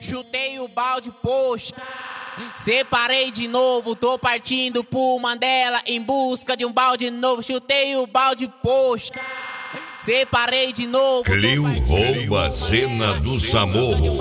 Chutei o balde, poxa. Separei de novo, tô partindo pro Mandela em busca de um balde novo. Chutei o balde, poxa. Separei de novo. Clio rouba a cena do Samorro.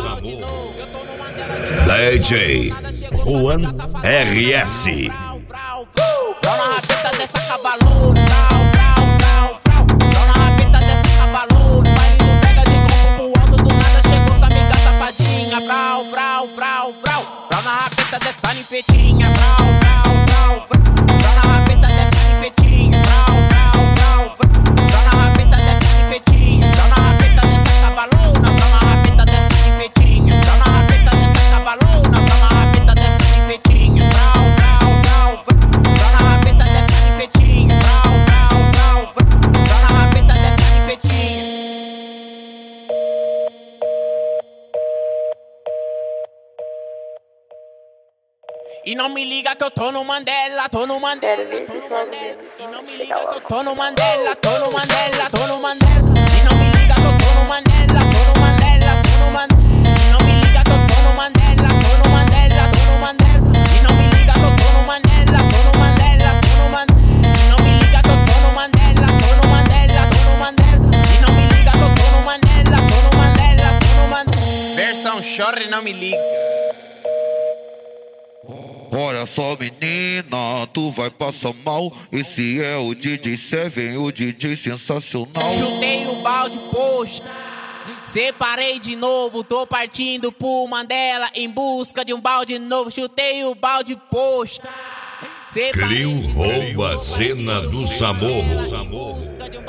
DJ Juan RS. Brau na rabeta dessa cavalona. Brau na rabeta dessa cavalona. Baile não pega de copo pro alto, do nada chegou essa amiga safadinha. Brau na rabeta dessa ninfetinha. Brau na rabeta dessa ninfetinha. Brau na rabeta dessa ninfetinha. Brau na rabeta dessa cavalona. Brau na rabeta dessa ninfetinha. Brau na rabeta dessa cavalona. Brau na rabeta dessa ninfetinha. Brau na rabeta dessa ninfetinha. Brau na rabeta dessa ninfetinha. E não me liga que eu tô no Mandela, tô no Mandela, tô no Mandela. E não me liga que eu tô no Mandela, tô no Mandela, tô no Mandela. E não me liga que eu tô no Mandela, tô no Mandela, tô no Mandela. E não me liga que eu tô no Mandela, tô no Mandela, tô no Mandela. E não me liga que eu tô no Mandela, tô no Mandela, tô no Mandela. E não me liga que eu tô no Mandela, tô no Mandela, tô no Mandela. E não me liga que eu tô no Mandela, tô no Mandela, tô no Mandela. Versão chora e não me liga. Olha só, menina, tu vai passar mal. Esse é o DJ Seven, o DJ sensacional. Chutei o balde, poxa. Separei de novo, tô partindo pro Mandela em busca de um balde novo. Chutei o balde, poxa. Clio rouba a cena do Samorro.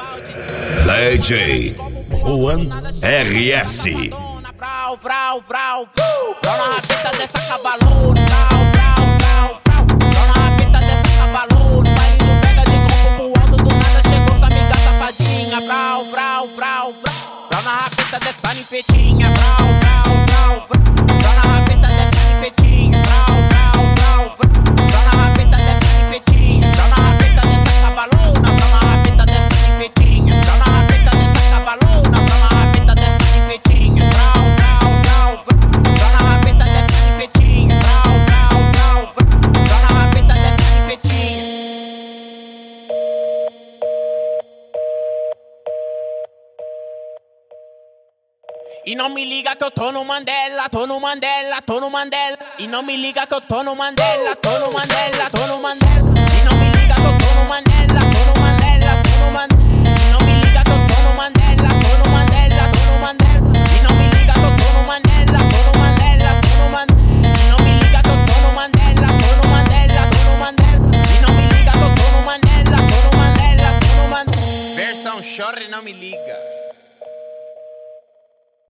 DJ Juan RS. Brau na rabeta dessa cavalona. Brau na rabeta dessa cavalona. Baile não pega de copo pro alto, do nada chegou essa amiga safadinha. Brau na rabeta dessa ninfetinha. Brau na rabeta dessa ninfetinha. Brau na rabeta dessa ninfetinha. Brau na rabeta dessa cavalona. Brau na rabeta dessa ninfetinha. Brau na rabeta dessa cavalona. Brau na rabeta dessa ninfetinha. Brau na rabeta dessa ninfetinha. Brau na rabeta dessa ninfetinha. E não me liga que eu tô no Mandela, tô no Mandela, tô no Mandela. E não me liga que eu tô no Mandela, tô no Mandela, tô no Mandela. E não me liga que eu tô no Mandela, tô no Mandela, tô no Mandela. E não me liga que eu tô no Mandela, tô no Mandela, tô no Mandela. E não me liga que eu tô no Mandela, tô no Mandela, tô no Mandela. E não me liga que eu tô no Mandela, tô no Mandela, tô no Mandela. E não me liga que eu tô no Mandela, tô no Mandela, tô no Mandela. Versão chora e não me liga.